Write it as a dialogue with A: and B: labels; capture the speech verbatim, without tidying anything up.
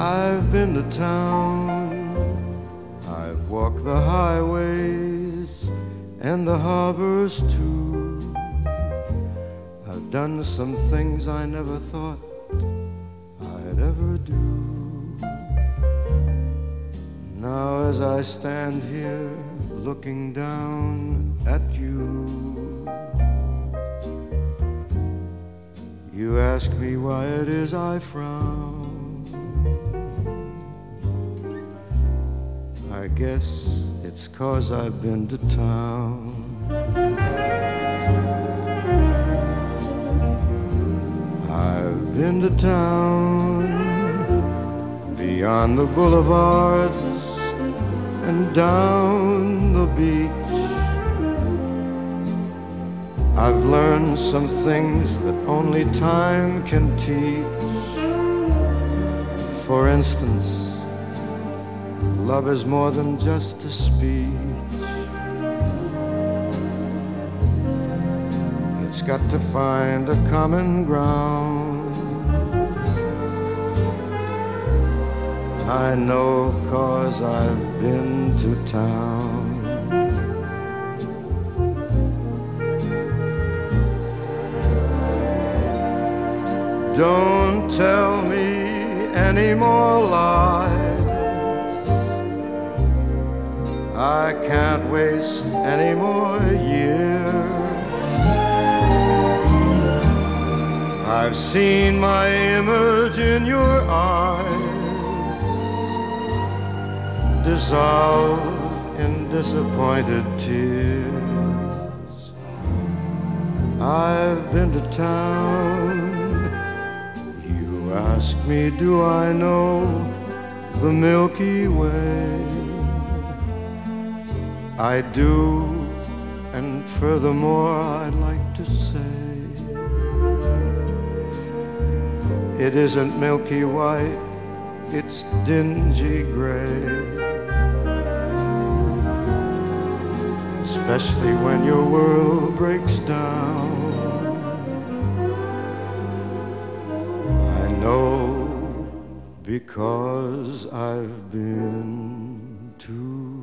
A: I've been to town, I've walked the highways and the harbors too. I've done some things I never thought I'd ever do. Now as I stand here looking down at you, you ask me why it is I frown. I guess it's 'cause I've been to town. I've been to town, beyond the boulevards and down the beach. I've learned some things that only time can teach. For instance, love is more than just a speech. It's got to find a common ground. I know 'cause I've been to town. Don't tell me any more lies. I can't waste any more years. I've seen my image in your eyes dissolve in disappointed tears. I've been to town. You ask me, do I know the Milky Way? I do, and furthermore I'd like to say, it isn't milky white, it's dingy gray. Especially when your world breaks down. I know because I've been to